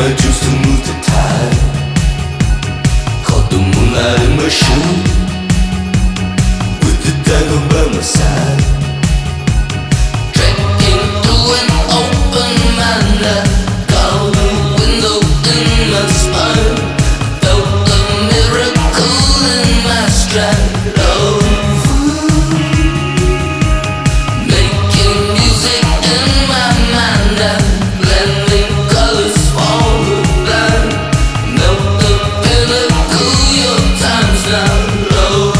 my juice to move the tide. Caught the moonlight in my shoe, with the dagger by my side. Trekking through an open mind, got a window in my spine. Felt the miracle in my stride. Oh, making music in my mind and blending colors for the blind. Melt the pinnacle, your time's now. Oh,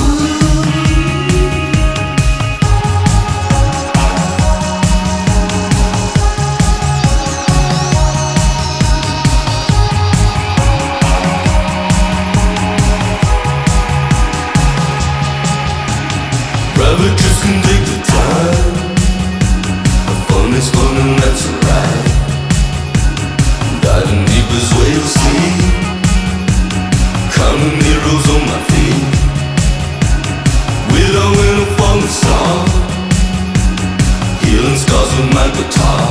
private just can take the time. Fun is fun and that's alright. Diving deep is where you'll see. Counting heroes on my feet. Without wind or falling star. Healing scars with my guitar.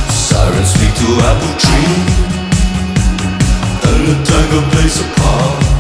Sirens speak to apple tree. And the tiger plays a part.